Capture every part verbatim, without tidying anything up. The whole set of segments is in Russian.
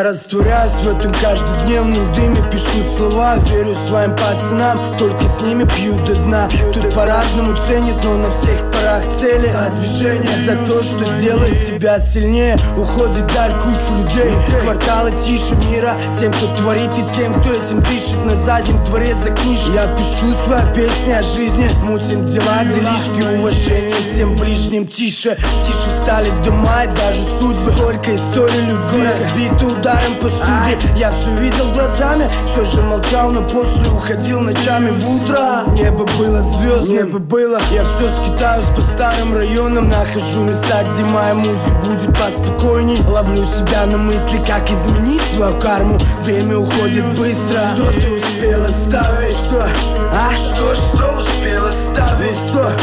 Я растворяюсь в этом каждодневном дыме, пишу слова, верю своим пацанам, только с ними пью до дна. Тут по-разному ценят, но на всех парах цели. За движение, за то, что делает тебя сильнее. Уходит даль кучу людей, кварталы тише мира, тем, кто творит и тем, кто этим дышит. На заднем дворе за книжкой я пишу свои песни о жизни, мутим дела, делишки, уважение всем ближним. Тише, тише стали дома и даже судьбы, только история любви, разбиты ударом посуды. Я все видел глазами, все же молчал, но после уходил ночами в утро. Небо было звездным, небо было. Я все скитаюсь по старым районам, нахожу места, где моя музыка будет поспокойней. Ловлю себя на мысли, как изменить свою карму. Время уходит быстро. Что ты успел оставить? Что? А что, что успел оставить? Что?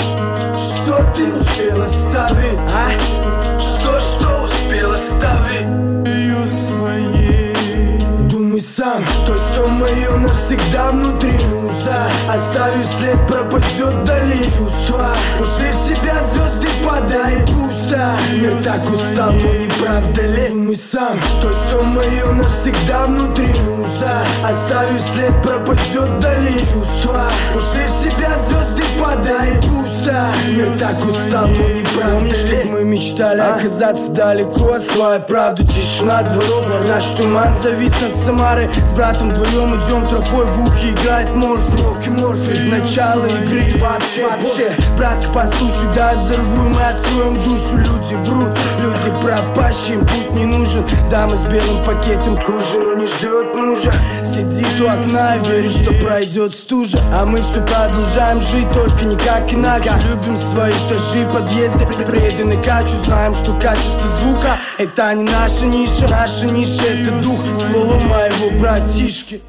Что ты успел оставить? А? Что, что успел оставить? Ее своей. Думай сам, то, что мое навсегда внутри муза. Оставив след, пропадет вдали чувства. Ушли в себя звезды, падали пусто. Мир так устал, но не правда ли? Думай сам, то, что мое навсегда внутри муза. Оставив след, пропадет вдали чувства. Ушли в себя звезды, падали пусто. Мир так устал, но не правда ли? Помнишь, как мы мечтали а? оказаться далеко от своей правды? Тишина дворов, наш туман завис над Самарой. С братом вдвоем идем тропой, в ухе играет морс, рок и морфи. Начало игры вообще, вообще. Братка, послушай, дай взорву, мы откроем душу. Люди врут, люди пропащие, им путь не нужен. Дама с белым пакетом кружит, но не ждет мужа. Сидит у окна и верит, что пройдет стужа. А мы все продолжаем жить, только никак иначе. Любим свои этажи, подъезды, преданы качу. Знаем, что качество звука — это не наша ниша. Наша ниша — это дух, слово моего братишки.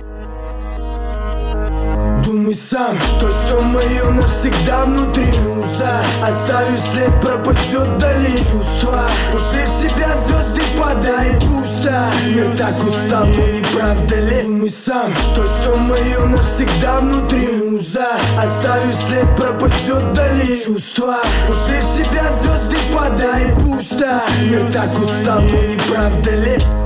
Думай сам, то, что мое навсегда внутри муза. Оставив след, пропадет вдали чувства. Ушли в себя звезды, падали пусто. Мир так устал, но не правда ли? Думай сам, то, что мое навсегда внутри муза. Оставив след, пропадет вдали чувства. Ушли в себя звезды, падали пусто. Мир так устал, но не правда ли?